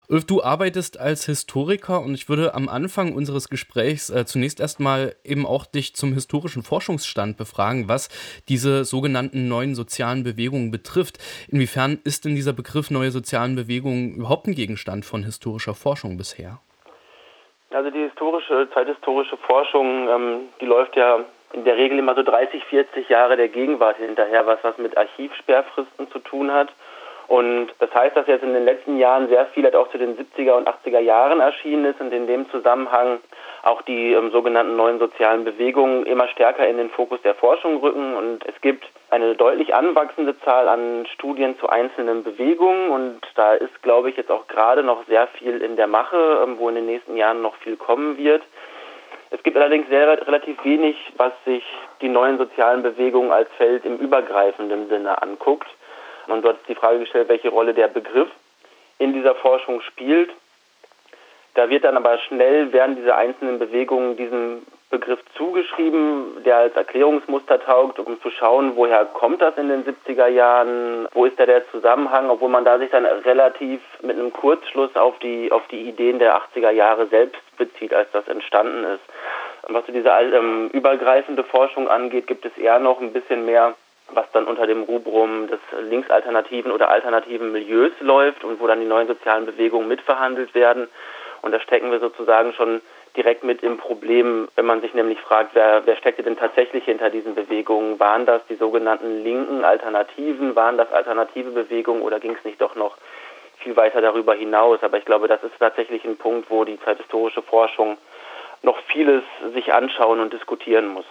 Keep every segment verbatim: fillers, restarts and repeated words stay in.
Ulf, du arbeitest als Historiker und ich würde am Anfang unseres Gesprächs äh, zunächst erstmal eben auch dich zum historischen Forschungsstand befragen, was diese sogenannten neuen sozialen Bewegungen betrifft. Inwiefern ist denn dieser Begriff neue sozialen Bewegungen überhaupt ein Gegenstand von historischer Forschung bisher? Also die historische, zeithistorische Forschung, ähm, die läuft ja in der Regel immer so dreißig, vierzig Jahre der Gegenwart hinterher, was was mit Archivsperrfristen zu tun hat. Und das heißt, dass jetzt in den letzten Jahren sehr viel halt auch zu den siebziger und achtziger Jahren erschienen ist und in dem Zusammenhang auch die ähm, sogenannten neuen sozialen Bewegungen immer stärker in den Fokus der Forschung rücken. Und es gibt eine deutlich anwachsende Zahl an Studien zu einzelnen Bewegungen. Und da ist, glaube ich, jetzt auch gerade noch sehr viel in der Mache, ähm, wo in den nächsten Jahren noch viel kommen wird. Es gibt allerdings sehr, relativ wenig, was sich die neuen sozialen Bewegungen als Feld im übergreifenden Sinne anguckt. Und dort ist die Frage gestellt, welche Rolle der Begriff in dieser Forschung spielt. Da wird dann aber schnell während dieser einzelnen Bewegungen diesem Begriff zugeschrieben, der als Erklärungsmuster taugt, um zu schauen, woher kommt das in den siebziger Jahren, wo ist da der Zusammenhang, obwohl man da sich dann relativ mit einem Kurzschluss auf die, auf die Ideen der achtziger Jahre selbst bezieht, als das entstanden ist. Und was so diese ähm, übergreifende Forschung angeht, gibt es eher noch ein bisschen mehr, was dann unter dem Rubrum des linksalternativen oder alternativen Milieus läuft und wo dann die neuen sozialen Bewegungen mitverhandelt werden. Und da stecken wir sozusagen schon direkt mit im Problem, wenn man sich nämlich fragt, wer, wer steckte denn tatsächlich hinter diesen Bewegungen? Waren das die sogenannten linken Alternativen? Waren das alternative Bewegungen oder ging es nicht doch noch viel weiter darüber hinaus? Aber ich glaube, das ist tatsächlich ein Punkt, wo die zeithistorische Forschung noch vieles sich anschauen und diskutieren muss.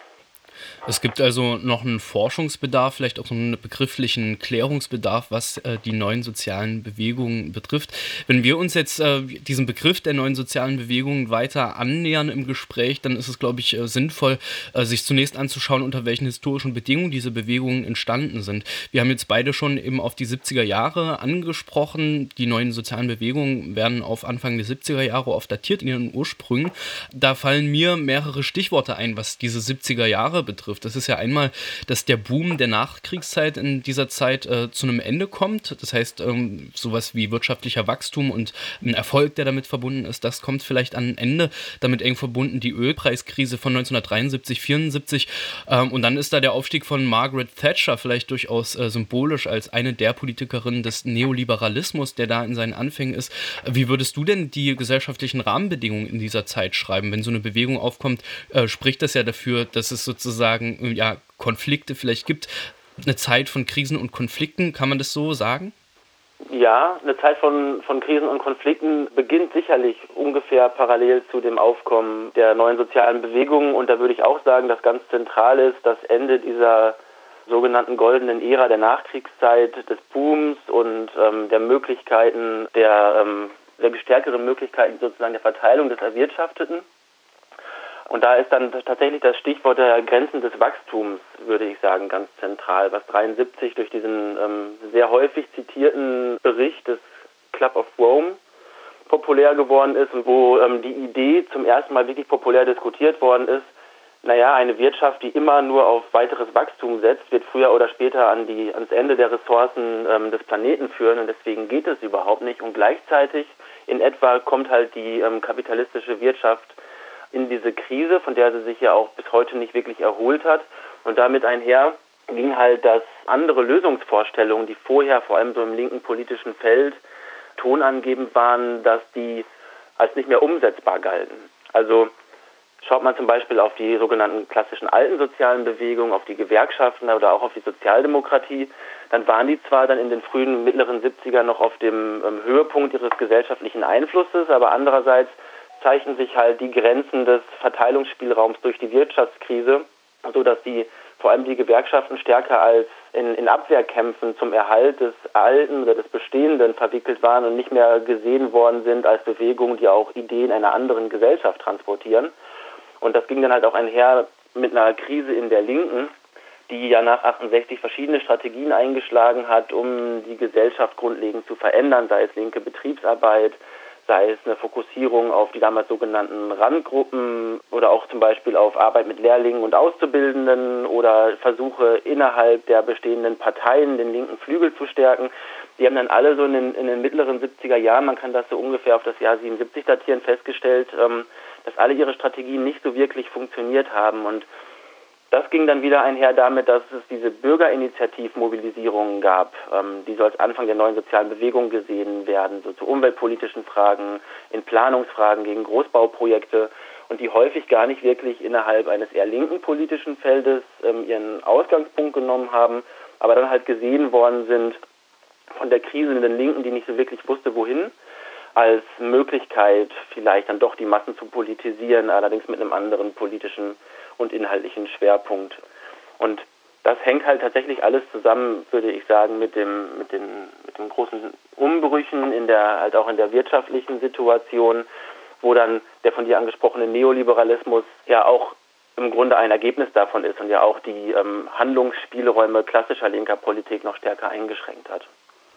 Es gibt also noch einen Forschungsbedarf, vielleicht auch einen begrifflichen Klärungsbedarf, was äh, die neuen sozialen Bewegungen betrifft. Wenn wir uns jetzt äh, diesem Begriff der neuen sozialen Bewegungen weiter annähern im Gespräch, dann ist es, glaube ich, äh, sinnvoll, äh, sich zunächst anzuschauen, unter welchen historischen Bedingungen diese Bewegungen entstanden sind. Wir haben jetzt beide schon eben auf die siebziger Jahre angesprochen. Die neuen sozialen Bewegungen werden auf Anfang der siebziger Jahre oft datiert in ihren Ursprüngen. Da fallen mir mehrere Stichworte ein, was diese siebziger Jahre betrifft. Das ist ja einmal, dass der Boom der Nachkriegszeit in dieser Zeit äh, zu einem Ende kommt. Das heißt, ähm, sowas wie wirtschaftlicher Wachstum und ein Erfolg, der damit verbunden ist, das kommt vielleicht an ein Ende. Damit eng verbunden die Ölpreiskrise von neunzehnhundertdreiundsiebzig, vierundsiebzig. Ähm, und dann ist da der Aufstieg von Margaret Thatcher vielleicht durchaus äh, symbolisch als eine der Politikerinnen des Neoliberalismus, der da in seinen Anfängen ist. Wie würdest du denn die gesellschaftlichen Rahmenbedingungen in dieser Zeit schreiben? Wenn so eine Bewegung aufkommt, äh, spricht das ja dafür, dass es sozusagen ja, Konflikte vielleicht gibt, eine Zeit von Krisen und Konflikten, kann man das so sagen? Ja, eine Zeit von, von Krisen und Konflikten beginnt sicherlich ungefähr parallel zu dem Aufkommen der neuen sozialen Bewegungen und da würde ich auch sagen, dass ganz zentral ist das Ende dieser sogenannten goldenen Ära der Nachkriegszeit, des Booms und ähm, der Möglichkeiten, der, ähm, der stärkeren Möglichkeiten sozusagen der Verteilung des Erwirtschafteten. Und da ist dann tatsächlich das Stichwort der Grenzen des Wachstums, würde ich sagen, ganz zentral, was dreiundsiebzig durch diesen ähm, sehr häufig zitierten Bericht des Club of Rome populär geworden ist und wo ähm, die Idee zum ersten Mal wirklich populär diskutiert worden ist, naja, eine Wirtschaft, die immer nur auf weiteres Wachstum setzt, wird früher oder später an die, ans Ende der Ressourcen ähm, des Planeten führen und deswegen geht es überhaupt nicht. Und gleichzeitig in etwa kommt halt die ähm, kapitalistische Wirtschaft in diese Krise, von der sie sich ja auch bis heute nicht wirklich erholt hat. Und damit einher ging halt, dass andere Lösungsvorstellungen, die vorher vor allem so im linken politischen Feld tonangebend waren, dass die als nicht mehr umsetzbar galten. Also schaut man zum Beispiel auf die sogenannten klassischen alten sozialen Bewegungen, auf die Gewerkschaften oder auch auf die Sozialdemokratie, dann waren die zwar dann in den frühen, mittleren siebziger noch auf dem ähm, Höhepunkt ihres gesellschaftlichen Einflusses, aber andererseits zeichnen sich halt die Grenzen des Verteilungsspielraums durch die Wirtschaftskrise, so dass die vor allem die Gewerkschaften stärker als in, in Abwehrkämpfen zum Erhalt des Alten oder des Bestehenden verwickelt waren und nicht mehr gesehen worden sind als Bewegungen, die auch Ideen einer anderen Gesellschaft transportieren. Und das ging dann halt auch einher mit einer Krise in der Linken, die ja nach achtundsechzig verschiedene Strategien eingeschlagen hat, um die Gesellschaft grundlegend zu verändern, sei es linke Betriebsarbeit, sei es eine Fokussierung auf die damals sogenannten Randgruppen oder auch zum Beispiel auf Arbeit mit Lehrlingen und Auszubildenden oder Versuche innerhalb der bestehenden Parteien den linken Flügel zu stärken. Die haben dann alle so in den, in den mittleren siebziger Jahren, man kann das so ungefähr auf das Jahr siebenundsiebzig datieren, festgestellt, ähm, dass alle ihre Strategien nicht so wirklich funktioniert haben. Und das ging dann wieder einher damit, dass es diese Bürgerinitiativmobilisierungen gab, ähm, die so als Anfang der neuen sozialen Bewegung gesehen werden, so zu umweltpolitischen Fragen, in Planungsfragen gegen Großbauprojekte und die häufig gar nicht wirklich innerhalb eines eher linken politischen Feldes ähm, ihren Ausgangspunkt genommen haben, aber dann halt gesehen worden sind von der kriselnden Linken, die nicht so wirklich wusste, wohin, als Möglichkeit vielleicht dann doch die Massen zu politisieren, allerdings mit einem anderen politischen und inhaltlichen Schwerpunkt. Und das hängt halt tatsächlich alles zusammen, würde ich sagen, mit dem mit den mit den großen Umbrüchen in der halt auch in der wirtschaftlichen Situation, wo dann der von dir angesprochene Neoliberalismus ja auch im Grunde ein Ergebnis davon ist und ja auch die ähm, Handlungsspielräume klassischer linker Politik noch stärker eingeschränkt hat.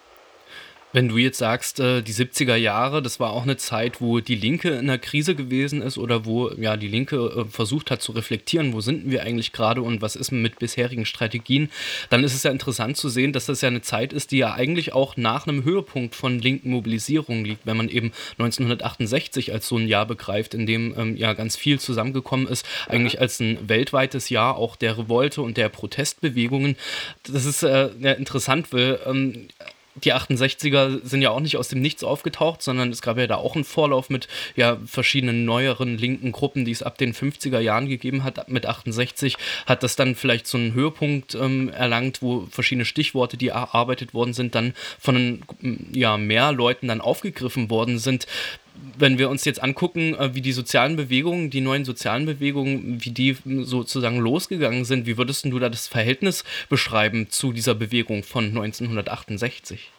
Wenn du jetzt sagst, äh, die siebziger Jahre, das war auch eine Zeit, wo die Linke in der Krise gewesen ist oder wo ja die Linke äh, versucht hat zu reflektieren, wo sind wir eigentlich gerade und was ist mit bisherigen Strategien, dann ist es ja interessant zu sehen, dass das ja eine Zeit ist, die ja eigentlich auch nach einem Höhepunkt von linken Mobilisierungen liegt, wenn man eben neunzehnhundertachtundsechzig als so ein Jahr begreift, in dem ähm, ja ganz viel zusammengekommen ist, eigentlich als ein weltweites Jahr auch der Revolte und der Protestbewegungen. Das ist äh, ja interessant, weil ähm, die achtundsechziger sind ja auch nicht aus dem Nichts aufgetaucht, sondern es gab ja da auch einen Vorlauf mit ja, verschiedenen neueren linken Gruppen, die es ab den fünfziger Jahren gegeben hat. Mit achtundsechzig hat das dann vielleicht so einen Höhepunkt ähm, erlangt, wo verschiedene Stichworte, die erarbeitet worden sind, dann von ja, mehr Leuten dann aufgegriffen worden sind. Wenn wir uns jetzt angucken, wie die sozialen Bewegungen, die neuen sozialen Bewegungen, wie die sozusagen losgegangen sind, wie würdest du da das Verhältnis beschreiben zu dieser Bewegung von neunzehnhundertachtundsechzig?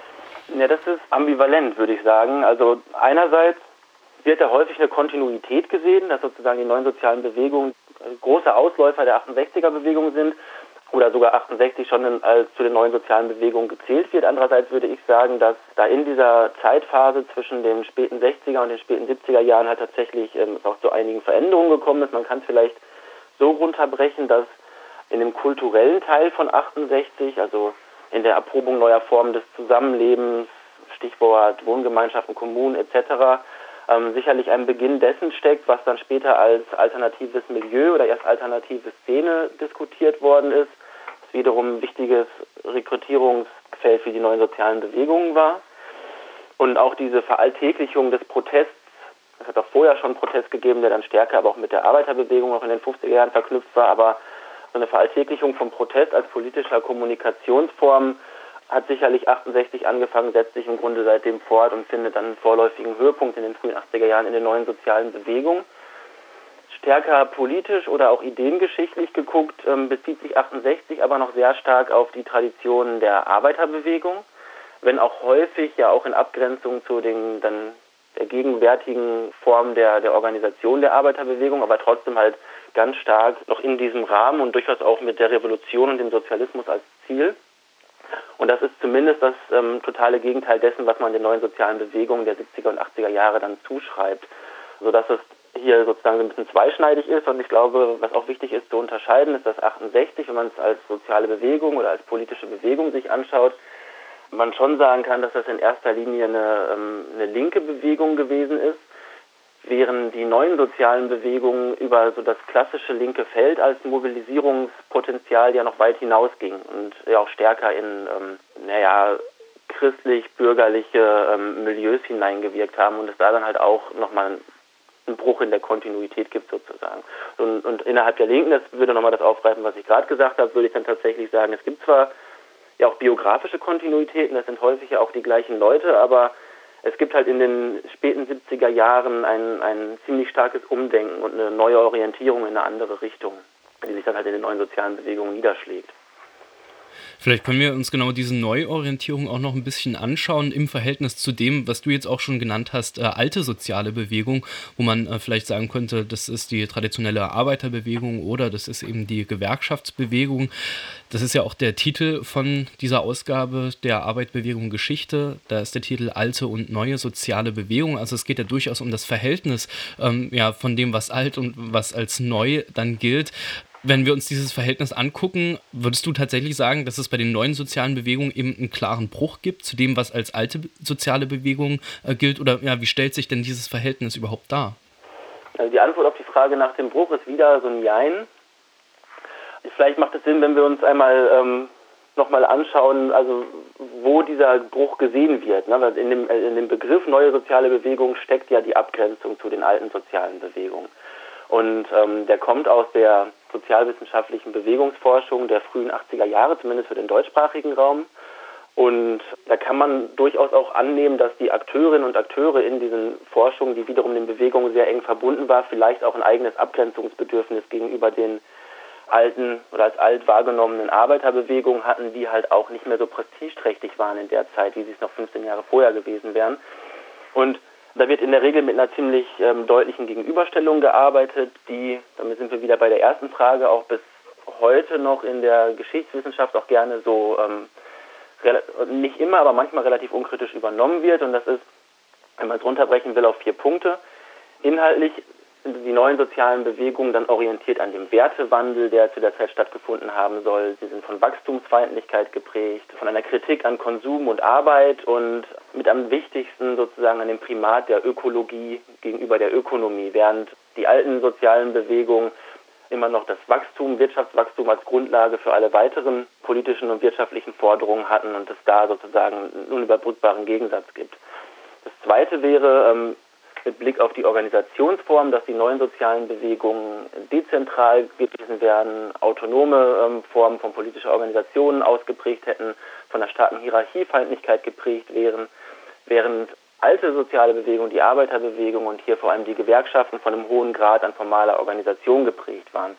Ja, das ist ambivalent, würde ich sagen. Also einerseits wird da häufig eine Kontinuität gesehen, dass sozusagen die neuen sozialen Bewegungen große Ausläufer der achtundsechziger-Bewegung sind oder sogar achtundsechzig schon in, als zu den neuen sozialen Bewegungen gezählt wird. Andererseits würde ich sagen, dass da in dieser Zeitphase zwischen den späten sechziger und den späten siebziger Jahren halt tatsächlich ähm, auch zu einigen Veränderungen gekommen ist. Man kann es vielleicht so runterbrechen, dass in dem kulturellen Teil von achtundsechzig, also in der Erprobung neuer Formen des Zusammenlebens, Stichwort Wohngemeinschaften, Kommunen et cetera, ähm, sicherlich ein Beginn dessen steckt, was dann später als alternatives Milieu oder erst alternative Szene diskutiert worden ist, was wiederum ein wichtiges Rekrutierungsfeld für die neuen sozialen Bewegungen war. Und auch diese Veralltäglichung des Protests, es hat auch vorher schon Protest gegeben, der dann stärker aber auch mit der Arbeiterbewegung auch in den fünfziger Jahren verknüpft war, aber so eine Veralltäglichung vom Protest als politischer Kommunikationsform hat sicherlich achtundsechzig angefangen, setzt sich im Grunde seitdem fort und findet dann einen vorläufigen Höhepunkt in den frühen achtziger Jahren in den neuen sozialen Bewegungen. Stärker politisch oder auch ideengeschichtlich geguckt, ähm, bezieht sich achtundsechzig aber noch sehr stark auf die Traditionen der Arbeiterbewegung, wenn auch häufig ja auch in Abgrenzung zu den dann der gegenwärtigen Form der, der Organisation der Arbeiterbewegung, aber trotzdem halt ganz stark noch in diesem Rahmen und durchaus auch mit der Revolution und dem Sozialismus als Ziel. Und das ist zumindest das ähm, totale Gegenteil dessen, was man den neuen sozialen Bewegungen der siebziger und achtziger Jahre dann zuschreibt, sodass es hier sozusagen so ein bisschen zweischneidig ist. Und ich glaube, was auch wichtig ist zu unterscheiden, ist, dass achtundsechzig, wenn man es als soziale Bewegung oder als politische Bewegung sich anschaut, man schon sagen kann, dass das in erster Linie eine, ähm, eine linke Bewegung gewesen ist, während die neuen sozialen Bewegungen über so das klassische linke Feld als Mobilisierungspotenzial ja noch weit hinausging und ja auch stärker in, ähm, naja, christlich-bürgerliche ähm, Milieus hineingewirkt haben und es da dann halt auch nochmal einen Bruch in der Kontinuität gibt sozusagen. Und, und innerhalb der Linken, das würde nochmal das aufgreifen, was ich gerade gesagt habe, würde ich dann tatsächlich sagen, es gibt zwar ja auch biografische Kontinuitäten, das sind häufig ja auch die gleichen Leute, aber es gibt halt in den späten siebziger Jahren ein, ein ziemlich starkes Umdenken und eine neue Orientierung in eine andere Richtung, die sich dann halt in den neuen sozialen Bewegungen niederschlägt. Vielleicht können wir uns genau diese Neuorientierung auch noch ein bisschen anschauen im Verhältnis zu dem, was du jetzt auch schon genannt hast, äh, alte soziale Bewegung, wo man äh, vielleicht sagen könnte, das ist die traditionelle Arbeiterbewegung oder das ist eben die Gewerkschaftsbewegung. Das ist ja auch der Titel von dieser Ausgabe der Arbeiterbewegung Geschichte. Da ist der Titel Alte und neue soziale Bewegung. Also es geht ja durchaus um das Verhältnis ähm, ja, von dem, was alt und was als neu dann gilt. Wenn wir uns dieses Verhältnis angucken, würdest du tatsächlich sagen, dass es bei den neuen sozialen Bewegungen eben einen klaren Bruch gibt zu dem, was als alte soziale Bewegung äh, gilt? Oder ja, wie stellt sich denn dieses Verhältnis überhaupt dar? Also die Antwort auf die Frage nach dem Bruch ist wieder so ein Jein. Vielleicht macht es Sinn, wenn wir uns einmal ähm, nochmal anschauen, also wo dieser Bruch gesehen wird. Ne? Weil in dem, in dem Begriff neue soziale Bewegung steckt ja die Abgrenzung zu den alten sozialen Bewegungen. Und ähm, der kommt aus der sozialwissenschaftlichen Bewegungsforschung der frühen achtziger Jahre, zumindest für den deutschsprachigen Raum. Und da kann man durchaus auch annehmen, dass die Akteurinnen und Akteure in diesen Forschungen, die wiederum den Bewegungen sehr eng verbunden war, vielleicht auch ein eigenes Abgrenzungsbedürfnis gegenüber den alten oder als alt wahrgenommenen Arbeiterbewegungen hatten, die halt auch nicht mehr so prestigeträchtig waren in der Zeit, wie sie es noch fünfzehn Jahre vorher gewesen wären. Und da wird in der Regel mit einer ziemlich ähm, deutlichen Gegenüberstellung gearbeitet, die, damit sind wir wieder bei der ersten Frage, auch bis heute noch in der Geschichtswissenschaft auch gerne so, ähm, nicht immer, aber manchmal relativ unkritisch übernommen wird. Und das ist, wenn man es runterbrechen will, auf vier Punkte. Inhaltlich sind die neuen sozialen Bewegungen dann orientiert an dem Wertewandel, der zu der Zeit stattgefunden haben soll. Sie sind von Wachstumsfeindlichkeit geprägt, von einer Kritik an Konsum und Arbeit und mit am wichtigsten sozusagen an dem Primat der Ökologie gegenüber der Ökonomie, während die alten sozialen Bewegungen immer noch das Wachstum, Wirtschaftswachstum als Grundlage für alle weiteren politischen und wirtschaftlichen Forderungen hatten und es da sozusagen einen unüberbrückbaren Gegensatz gibt. Das Zweite wäre, ähm, mit Blick auf die Organisationsform, dass die neuen sozialen Bewegungen dezentral gewesen wären, autonome ähm, Formen von politischer Organisation ausgeprägt hätten, von einer starken Hierarchiefeindlichkeit geprägt wären, während alte soziale Bewegungen, die Arbeiterbewegung und hier vor allem die Gewerkschaften von einem hohen Grad an formaler Organisation geprägt waren.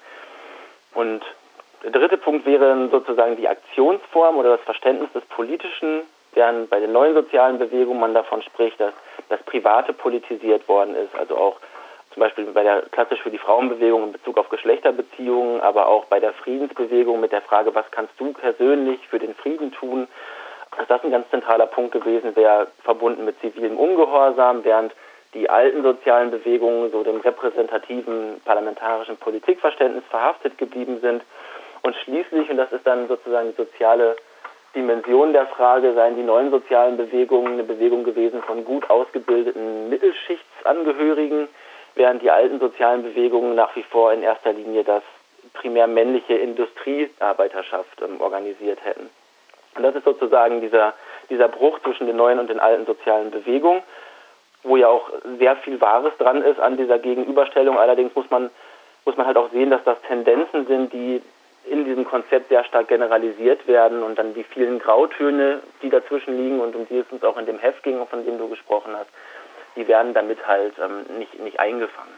Und der dritte Punkt wäre sozusagen die Aktionsform oder das Verständnis des Politischen, während bei den neuen sozialen Bewegungen man davon spricht, dass das Private politisiert worden ist, also auch zum Beispiel bei der klassisch für die Frauenbewegung in Bezug auf Geschlechterbeziehungen, aber auch bei der Friedensbewegung mit der Frage, was kannst du persönlich für den Frieden tun, dass das ein ganz zentraler Punkt gewesen wäre, verbunden mit zivilem Ungehorsam, während die alten sozialen Bewegungen so dem repräsentativen parlamentarischen Politikverständnis verhaftet geblieben sind. Und schließlich, und das ist dann sozusagen die soziale Dimension der Frage, seien die neuen sozialen Bewegungen eine Bewegung gewesen von gut ausgebildeten Mittelschichtsangehörigen, während die alten sozialen Bewegungen nach wie vor in erster Linie das primär männliche Industriearbeiterschaft ähm, organisiert hätten. Und das ist sozusagen dieser, dieser Bruch zwischen den neuen und den alten sozialen Bewegungen, wo ja auch sehr viel Wahres dran ist an dieser Gegenüberstellung. Allerdings muss man, muss man halt auch sehen, dass das Tendenzen sind, die in diesem Konzept sehr stark generalisiert werden und dann die vielen Grautöne, die dazwischen liegen und um die es uns auch in dem Heft ging, von dem du gesprochen hast, die werden damit halt ähm, nicht, nicht eingefangen.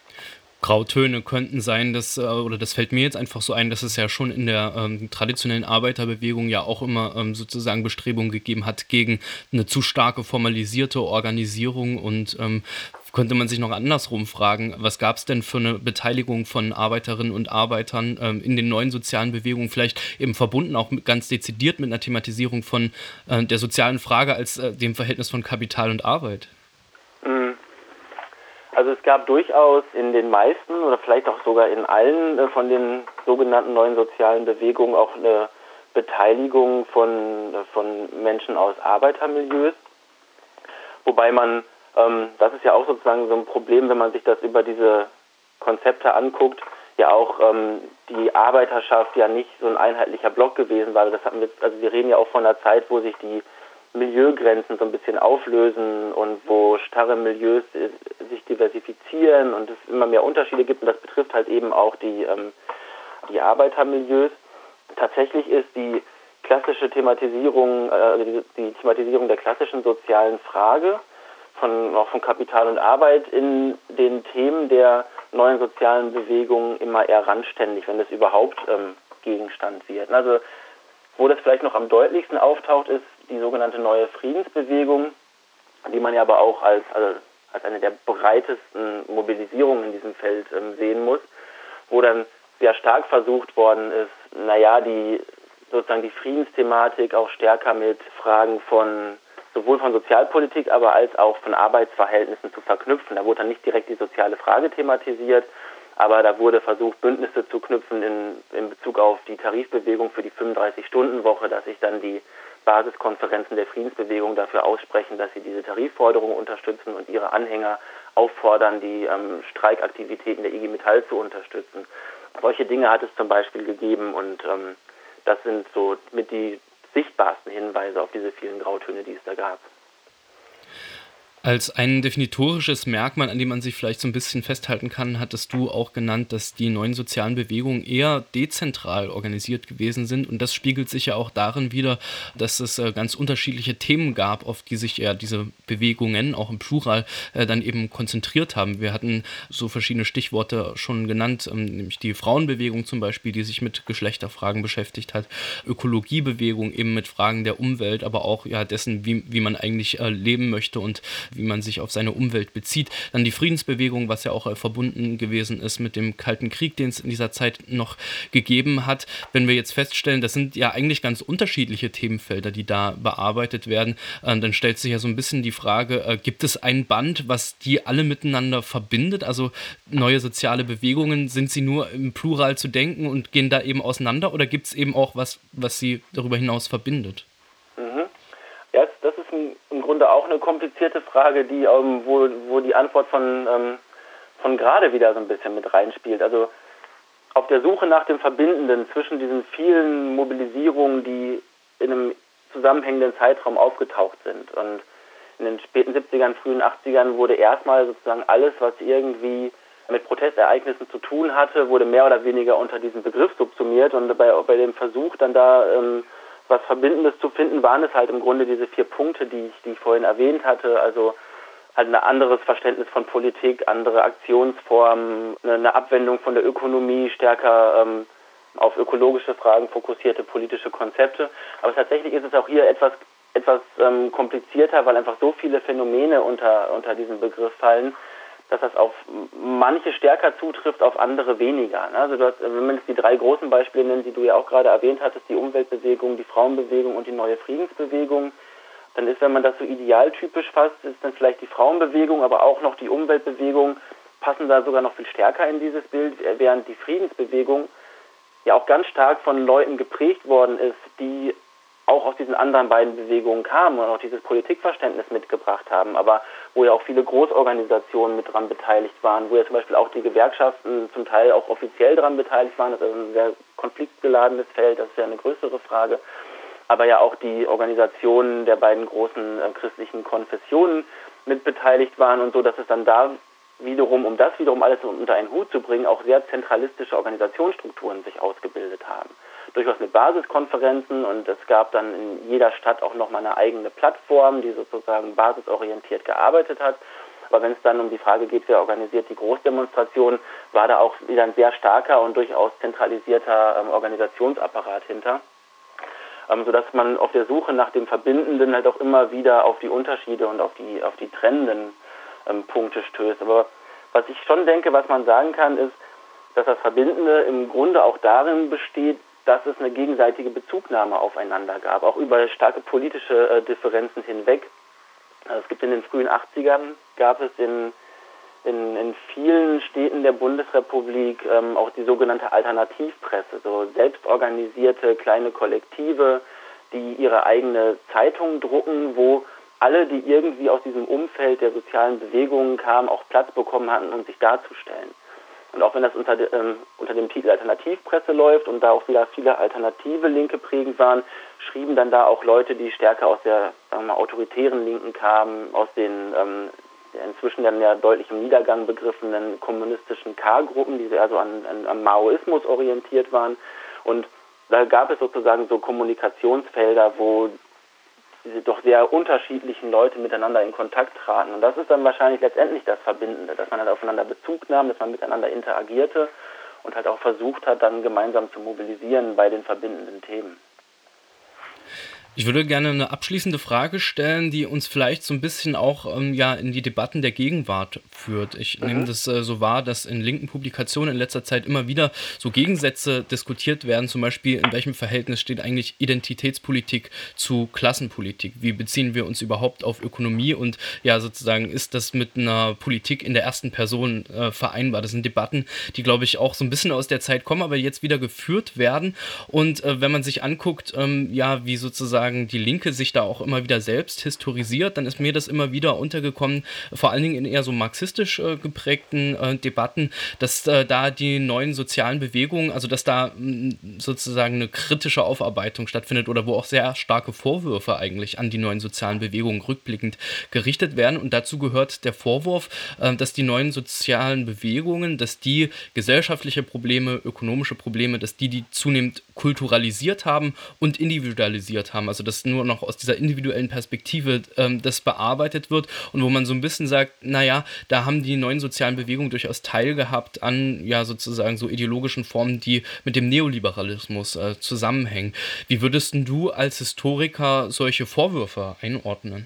Grautöne könnten sein, dass, oder das fällt mir jetzt einfach so ein, dass es ja schon in der ähm, traditionellen Arbeiterbewegung ja auch immer ähm, sozusagen Bestrebungen gegeben hat gegen eine zu starke formalisierte Organisierung und ähm, könnte man sich noch andersrum fragen, was gab es denn für eine Beteiligung von Arbeiterinnen und Arbeitern ähm, in den neuen sozialen Bewegungen, vielleicht eben verbunden auch mit, ganz dezidiert mit einer Thematisierung von äh, der sozialen Frage als äh, dem Verhältnis von Kapital und Arbeit? Mhm. Also es gab durchaus in den meisten oder vielleicht auch sogar in allen äh, von den sogenannten neuen sozialen Bewegungen auch eine Beteiligung von, äh, von Menschen aus Arbeitermilieus. Wobei man, ähm, das ist ja auch sozusagen so ein Problem, wenn man sich das über diese Konzepte anguckt, ja auch ähm, die Arbeiterschaft ja nicht so ein einheitlicher Block gewesen war. Das hatten wir, also wir reden ja auch von einer Zeit, wo sich die Milieugrenzen so ein bisschen auflösen und wo starre Milieus sich diversifizieren und es immer mehr Unterschiede gibt und das betrifft halt eben auch die, ähm, die Arbeitermilieus. Tatsächlich ist die klassische Thematisierung, äh, die, die Thematisierung der klassischen sozialen Frage von, auch von Kapital und Arbeit in den Themen der neuen sozialen Bewegungen immer eher randständig, wenn das überhaupt ähm, Gegenstand wird. Also wo das vielleicht noch am deutlichsten auftaucht, ist die sogenannte neue Friedensbewegung, die man ja aber auch als, also als eine der breitesten Mobilisierungen in diesem Feld ähm, sehen muss, wo dann sehr stark versucht worden ist, naja, die sozusagen die Friedensthematik auch stärker mit Fragen von sowohl von Sozialpolitik, aber als auch von Arbeitsverhältnissen zu verknüpfen. Da wurde dann nicht direkt die soziale Frage thematisiert, Aber da wurde versucht, Bündnisse zu knüpfen in, in Bezug auf die Tarifbewegung für die fünfunddreißig-Stunden-Woche, dass sich dann die Basiskonferenzen der Friedensbewegung dafür aussprechen, dass sie diese Tarifforderung unterstützen und ihre Anhänger auffordern, die ähm, Streikaktivitäten der I G Metall zu unterstützen. Solche Dinge hat es zum Beispiel gegeben und ähm, das sind so mit die sichtbarsten Hinweise auf diese vielen Grautöne, die es da gab. Als ein definitorisches Merkmal, an dem man sich vielleicht so ein bisschen festhalten kann, hattest du auch genannt, dass die neuen sozialen Bewegungen eher dezentral organisiert gewesen sind. Und das spiegelt sich ja auch darin wider, dass es äh, ganz unterschiedliche Themen gab, auf die sich ja diese Bewegungen, auch im Plural, äh, dann eben konzentriert haben. Wir hatten so verschiedene Stichworte schon genannt, ähm, nämlich die Frauenbewegung zum Beispiel, die sich mit Geschlechterfragen beschäftigt hat, Ökologiebewegung eben mit Fragen der Umwelt, aber auch ja dessen, wie, wie man eigentlich äh, leben möchte und wie man sich auf seine Umwelt bezieht. Dann die Friedensbewegung, was ja auch äh, verbunden gewesen ist mit dem Kalten Krieg, den es in dieser Zeit noch gegeben hat. Wenn wir jetzt feststellen, das sind ja eigentlich ganz unterschiedliche Themenfelder, die da bearbeitet werden, äh, dann stellt sich ja so ein bisschen die Frage, äh, gibt es ein Band, was die alle miteinander verbindet? Also neue soziale Bewegungen, sind sie nur im Plural zu denken und gehen da eben auseinander oder gibt es eben auch was, was sie darüber hinaus verbindet? Mhm. Ja, das ist ein, im Grunde auch eine komplizierte Frage, die ähm, wo, wo die Antwort von, ähm, von gerade wieder so ein bisschen mit reinspielt. Also auf der Suche nach dem Verbindenden zwischen diesen vielen Mobilisierungen, die in einem zusammenhängenden Zeitraum aufgetaucht sind. Und in den späten siebzigern, frühen achtzigern wurde erstmal sozusagen alles, was irgendwie mit Protestereignissen zu tun hatte, wurde mehr oder weniger unter diesem Begriff subsumiert. Und bei, bei dem Versuch dann da ähm, was Verbindendes zu finden, waren es halt im Grunde diese vier Punkte, die ich, die ich vorhin erwähnt hatte. Also halt ein anderes Verständnis von Politik, andere Aktionsformen, eine Abwendung von der Ökonomie, stärker ähm, auf ökologische Fragen fokussierte politische Konzepte. Aber tatsächlich ist es auch hier etwas, etwas ähm, komplizierter, weil einfach so viele Phänomene unter, unter diesen Begriff fallen, dass das auf manche stärker zutrifft, auf andere weniger. Also du hast, wenn man jetzt die drei großen Beispiele nennt, die du ja auch gerade erwähnt hattest, die Umweltbewegung, die Frauenbewegung und die neue Friedensbewegung, dann ist, wenn man das so idealtypisch fasst, ist dann vielleicht die Frauenbewegung, aber auch noch die Umweltbewegung passen da sogar noch viel stärker in dieses Bild, während die Friedensbewegung ja auch ganz stark von Leuten geprägt worden ist, die auch aus diesen anderen beiden Bewegungen kamen und auch dieses Politikverständnis mitgebracht haben, aber wo ja auch viele Großorganisationen mit dran beteiligt waren, wo ja zum Beispiel auch die Gewerkschaften zum Teil auch offiziell dran beteiligt waren. Das ist ein sehr konfliktgeladenes Feld, das ist ja eine größere Frage. Aber ja auch die Organisationen der beiden großen äh, christlichen Konfessionen mit beteiligt waren und so, dass es dann da wiederum, um das wiederum alles unter einen Hut zu bringen, auch sehr zentralistische Organisationsstrukturen sich ausgebildet haben. Durchaus mit Basiskonferenzen und es gab dann in jeder Stadt auch nochmal eine eigene Plattform, die sozusagen basisorientiert gearbeitet hat. Aber wenn es dann um die Frage geht, wer organisiert die Großdemonstration, war da auch wieder ein sehr starker und durchaus zentralisierter ähm, Organisationsapparat hinter. Ähm, sodass man auf der Suche nach dem Verbindenden halt auch immer wieder auf die Unterschiede und auf die, auf die trennenden ähm, Punkte stößt. Aber was ich schon denke, was man sagen kann, ist, dass das Verbindende im Grunde auch darin besteht, dass es eine gegenseitige Bezugnahme aufeinander gab, auch über starke politische äh, Differenzen hinweg. Also es gibt in den frühen achtzigern, gab es in, in, in vielen Städten der Bundesrepublik ähm, auch die sogenannte Alternativpresse, so selbstorganisierte kleine Kollektive, die ihre eigene Zeitung drucken, wo alle, die irgendwie aus diesem Umfeld der sozialen Bewegungen kamen, auch Platz bekommen hatten, um sich darzustellen. Und auch wenn das unter, de, ähm, unter dem Titel Alternativpresse läuft und da auch wieder viele alternative Linke prägend waren, schrieben dann da auch Leute, die stärker aus der, sagen wir mal, autoritären Linken kamen, aus den ähm, inzwischen dann ja deutlich im Niedergang begriffenen kommunistischen K-Gruppen, die sehr so an, an, am Maoismus orientiert waren. Und da gab es sozusagen so Kommunikationsfelder, wo diese doch sehr unterschiedlichen Leute miteinander in Kontakt traten. Und das ist dann wahrscheinlich letztendlich das Verbindende, dass man halt aufeinander Bezug nahm, dass man miteinander interagierte und halt auch versucht hat, dann gemeinsam zu mobilisieren bei den verbindenden Themen. Ich würde gerne eine abschließende Frage stellen, die uns vielleicht so ein bisschen auch ähm, ja, in die Debatten der Gegenwart führt. Ich mhm. nehme das äh, so wahr, dass in linken Publikationen in letzter Zeit immer wieder so Gegensätze diskutiert werden, zum Beispiel in welchem Verhältnis steht eigentlich Identitätspolitik zu Klassenpolitik? Wie beziehen wir uns überhaupt auf Ökonomie und ja sozusagen ist das mit einer Politik in der ersten Person äh, vereinbar? Das sind Debatten, die glaube ich auch so ein bisschen aus der Zeit kommen, aber jetzt wieder geführt werden und äh, wenn man sich anguckt, ähm, ja wie sozusagen die Linke sich da auch immer wieder selbst historisiert, dann ist mir das immer wieder untergekommen, vor allen Dingen in eher so marxistisch äh, geprägten äh, Debatten, dass äh, da die neuen sozialen Bewegungen, also dass da mh, sozusagen eine kritische Aufarbeitung stattfindet oder wo auch sehr starke Vorwürfe eigentlich an die neuen sozialen Bewegungen rückblickend gerichtet werden und dazu gehört der Vorwurf, äh, dass die neuen sozialen Bewegungen, dass die gesellschaftliche Probleme, ökonomische Probleme, dass die die zunehmend kulturalisiert haben und individualisiert haben, also dass nur noch aus dieser individuellen Perspektive ähm, das bearbeitet wird und wo man so ein bisschen sagt, naja, da haben die neuen sozialen Bewegungen durchaus teilgehabt an ja sozusagen so ideologischen Formen, die mit dem Neoliberalismus äh, zusammenhängen. Wie würdest du als Historiker solche Vorwürfe einordnen?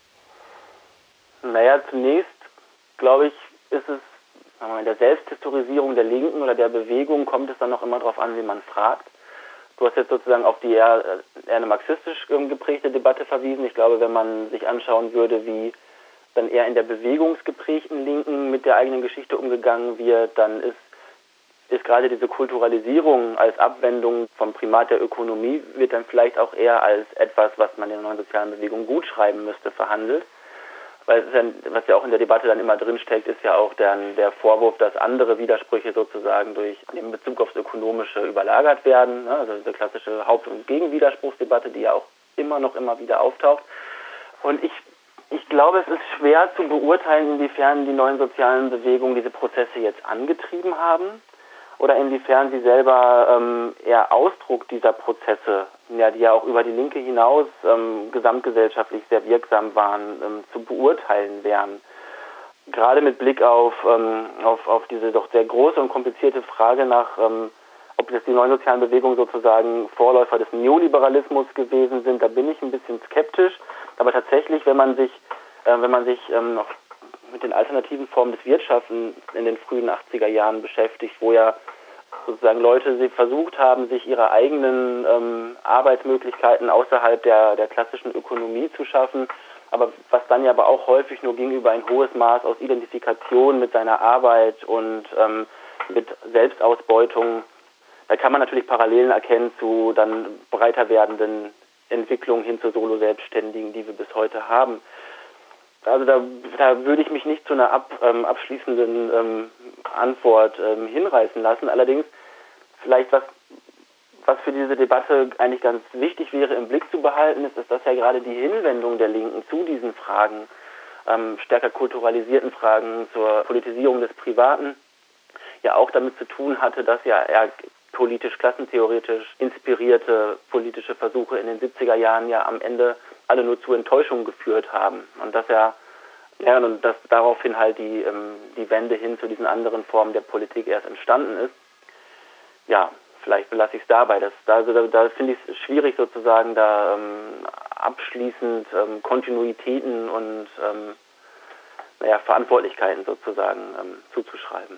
Naja, zunächst glaube ich, ist es sagen wir mal, in der Selbsthistorisierung der Linken oder der Bewegung kommt es dann noch immer darauf an, wie man fragt. Du hast jetzt sozusagen auf die eher, eher eine marxistisch geprägte Debatte verwiesen. Ich glaube, wenn man sich anschauen würde, wie dann eher in der bewegungsgeprägten Linken mit der eigenen Geschichte umgegangen wird, dann ist, ist gerade diese Kulturalisierung als Abwendung vom Primat der Ökonomie, wird dann vielleicht auch eher als etwas, was man in der neuen sozialen Bewegung gut schreiben müsste, verhandelt. Weil es ja, was ja auch in der Debatte dann immer drinsteckt, ist ja auch der, der Vorwurf, dass andere Widersprüche sozusagen durch den Bezug aufs Ökonomische überlagert werden. Ne? Also diese klassische Haupt- und Gegenwiderspruchsdebatte, die ja auch immer noch immer wieder auftaucht. Und ich, ich glaube, es ist schwer zu beurteilen, inwiefern die neuen sozialen Bewegungen diese Prozesse jetzt angetrieben haben oder inwiefern sie selber ähm, eher Ausdruck dieser Prozesse, ja, die ja auch über die Linke hinaus ähm, gesamtgesellschaftlich sehr wirksam waren, ähm, zu beurteilen wären. Gerade mit Blick auf, ähm, auf, auf diese doch sehr große und komplizierte Frage nach, ähm, ob jetzt die neuen sozialen Bewegungen sozusagen Vorläufer des Neoliberalismus gewesen sind, da bin ich ein bisschen skeptisch. Aber tatsächlich, wenn man sich, äh, wenn man sich ähm, noch mit den alternativen Formen des Wirtschaften in den frühen achtziger Jahren beschäftigt, wo ja sozusagen Leute sie versucht haben, sich ihre eigenen ähm, Arbeitsmöglichkeiten außerhalb der, der klassischen Ökonomie zu schaffen, aber was dann ja aber auch häufig nur ging über ein hohes Maß aus Identifikation mit seiner Arbeit und ähm, mit Selbstausbeutung. Da kann man natürlich Parallelen erkennen zu dann breiter werdenden Entwicklungen hin zu Solo-Selbstständigen, die wir bis heute haben. Also da, da würde ich mich nicht zu einer ab, ähm, abschließenden ähm, Antwort ähm, hinreißen lassen. Allerdings vielleicht was, was für diese Debatte eigentlich ganz wichtig wäre im Blick zu behalten, ist, ist dass ja gerade die Hinwendung der Linken zu diesen Fragen, ähm, stärker kulturalisierten Fragen zur Politisierung des Privaten, ja auch damit zu tun hatte, dass ja eher politisch, klassentheoretisch inspirierte politische Versuche in den siebziger Jahren ja am Ende alle nur zu Enttäuschung geführt haben. Und dass ja, ja und dass daraufhin halt die, ähm, die Wende hin zu diesen anderen Formen der Politik erst entstanden ist. Ja, vielleicht belasse ich es dabei. Das, also da, da finde ich es schwierig sozusagen, da ähm, abschließend ähm, Kontinuitäten und ähm, naja, Verantwortlichkeiten sozusagen ähm, zuzuschreiben.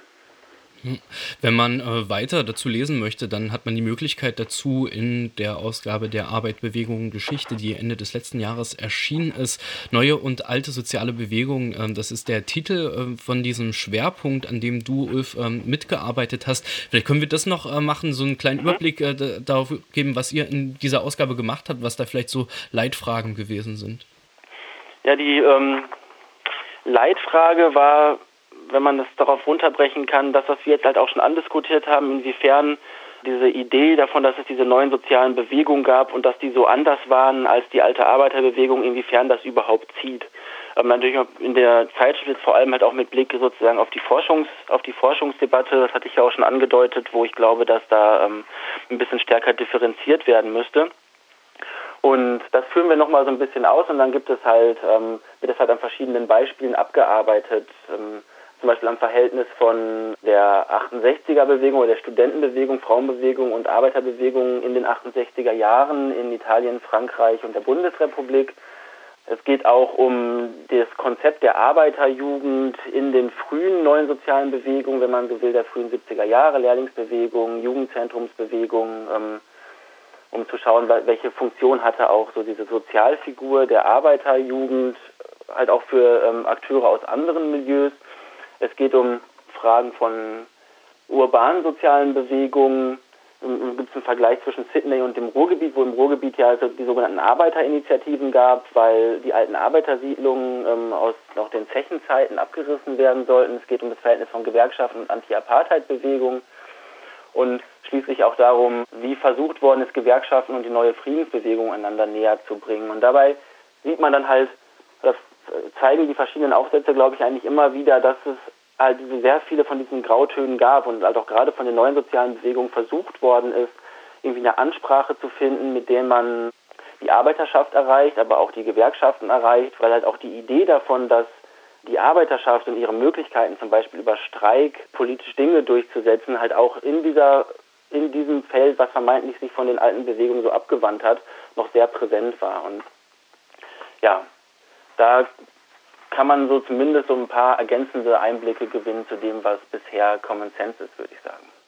Wenn man äh, weiter dazu lesen möchte, dann hat man die Möglichkeit dazu in der Ausgabe der Arbeit, Bewegung, Geschichte, die Ende des letzten Jahres erschienen ist. Neue und alte soziale Bewegungen, äh, das ist der Titel äh, von diesem Schwerpunkt, an dem du, Ulf, äh, mitgearbeitet hast. Vielleicht können wir das noch äh, machen, so einen kleinen Überblick äh, d- darauf geben, was ihr in dieser Ausgabe gemacht habt, was da vielleicht so Leitfragen gewesen sind. Ja, die ähm, Leitfrage war, wenn man das darauf runterbrechen kann, das, was wir jetzt halt auch schon andiskutiert haben, inwiefern diese Idee davon, dass es diese neuen sozialen Bewegungen gab und dass die so anders waren als die alte Arbeiterbewegung, inwiefern das überhaupt zieht. Ähm, natürlich in der Zeitschrift jetzt vor allem halt auch mit Blick sozusagen auf die Forschungs, auf die Forschungsdebatte, das hatte ich ja auch schon angedeutet, wo ich glaube, dass da ähm, ein bisschen stärker differenziert werden müsste. Und das führen wir nochmal so ein bisschen aus und dann gibt es halt, ähm, wird es halt an verschiedenen Beispielen abgearbeitet, ähm, zum Beispiel am Verhältnis von der achtundsechziger-Bewegung oder der Studentenbewegung, Frauenbewegung und Arbeiterbewegung in den achtundsechziger Jahren in Italien, Frankreich und der Bundesrepublik. Es geht auch um das Konzept der Arbeiterjugend in den frühen neuen sozialen Bewegungen, wenn man so will, der frühen siebziger Jahre, Lehrlingsbewegung, Jugendzentrumsbewegung, ähm, um zu schauen, welche Funktion hatte auch so diese Sozialfigur der Arbeiterjugend, halt auch für ähm, Akteure aus anderen Milieus. Es geht um Fragen von urbanen sozialen Bewegungen. Es gibt einen Vergleich zwischen Sydney und dem Ruhrgebiet, wo im Ruhrgebiet ja also die sogenannten Arbeiterinitiativen gab, weil die alten Arbeitersiedlungen ähm, aus noch den Zechenzeiten abgerissen werden sollten. Es geht um das Verhältnis von Gewerkschaften und Anti-Apartheid-Bewegungen und schließlich auch darum, wie versucht worden ist, Gewerkschaften und die neue Friedensbewegung einander näher zu bringen. Und dabei sieht man dann halt, das zeigen die verschiedenen Aufsätze, glaube ich, eigentlich immer wieder, dass es halt sehr viele von diesen Grautönen gab und halt auch gerade von den neuen sozialen Bewegungen versucht worden ist, irgendwie eine Ansprache zu finden, mit der man die Arbeiterschaft erreicht, aber auch die Gewerkschaften erreicht, weil halt auch die Idee davon, dass die Arbeiterschaft und ihre Möglichkeiten, zum Beispiel über Streik politisch Dinge durchzusetzen, halt auch in dieser in diesem Feld, was vermeintlich sich von den alten Bewegungen so abgewandt hat, noch sehr präsent war. Und ja, da kann man so zumindest so ein paar ergänzende Einblicke gewinnen zu dem, was bisher Common Sense ist, würde ich sagen.